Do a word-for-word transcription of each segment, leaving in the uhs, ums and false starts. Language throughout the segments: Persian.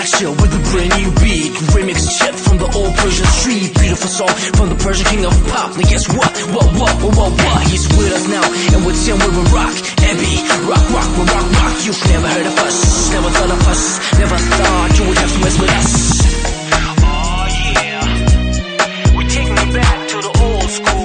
texture with a brand new beat. Remix shit from the old Persian street. Beautiful song from the Persian king of pop. Now guess what? What, what, what, what, what? He's with us now, and with him we will rock. Abby, rock, rock, we rock, rock. You've never heard of us, never thought of us, never thought you would have to mess with us. Oh yeah, we're taking it back to the old school.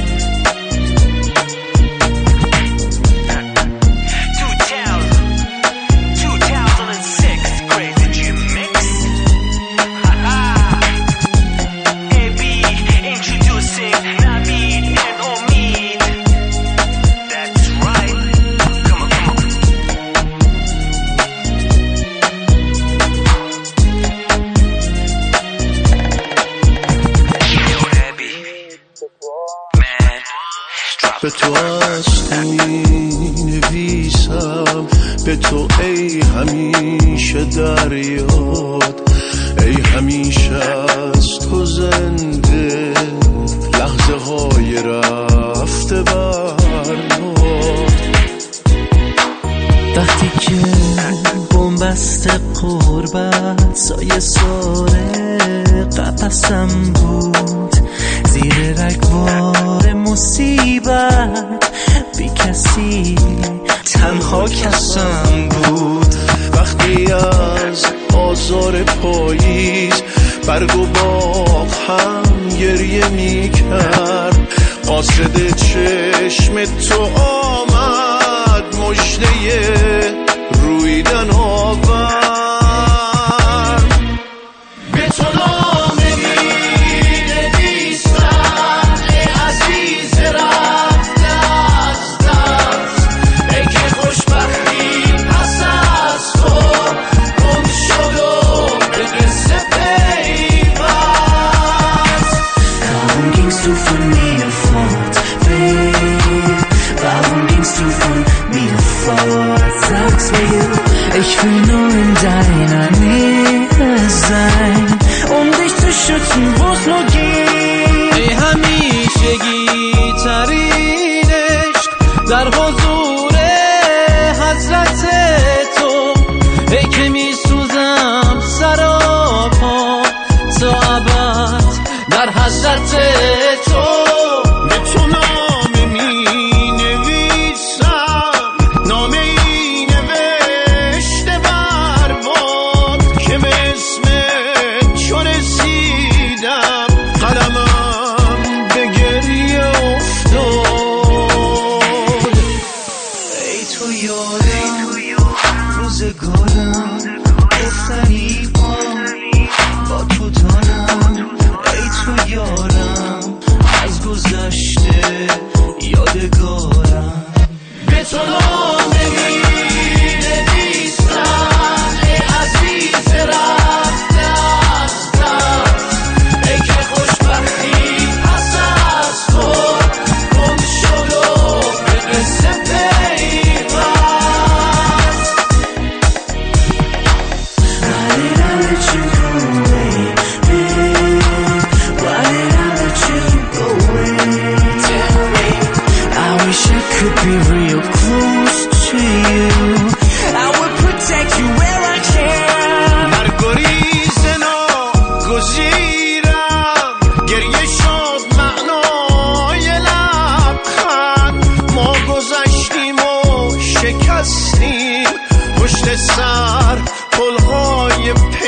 به تو است می‌نویسم، به تو ای همیشه در یاد، ای همیشه از تو زنده لحظه های رفته برناد. وقتی که بنبست قربت سایه ساره قفسم بود، زیر رگبار مصیبت بی کسی تنها کسم بود. وقتی از آزار پاییز برگ و باغ هم گریه می کرد، قاصد چشم تو آمد مژده رویدن آورد. به تو نامه می نویسم ای عزیز رفته از دست، ای که خوشبختی پس از تو گم شد و به قصه پیوست. Warum gingst du von mir fort, Babe? Warum gingst du von mir fort? Sag's mir, ich will nur in deiner Nähe sein, um dich zu schützen, wo's nur geht. ای همیشگی ترین عشق در حضور حضرت تو، ای که می سوزم سراپا تا ابد در حضرت تو. به تو نامه می نویسم، نامه ای نوشته بر باد که به اسم چو رسیدم قلمم به گریه افتاد. ای تو یارم روزگارم گفتنی پام با تو دارم، ای تو یارم از گذشته یادگارم. به تو نامه می نویسم ای عزیز رفته از دست، ای که خوشبختی پس از تو گم شد و به قصه پیوست. Why did I let you go away, babe? Why did I let you go away? Tell me. I wish I could be real close to you. I would protect you where I can. در گریز ناگزیرم گریه شد معنای لبخند. ما گذشتیم و شکستیم پشت سر پلهای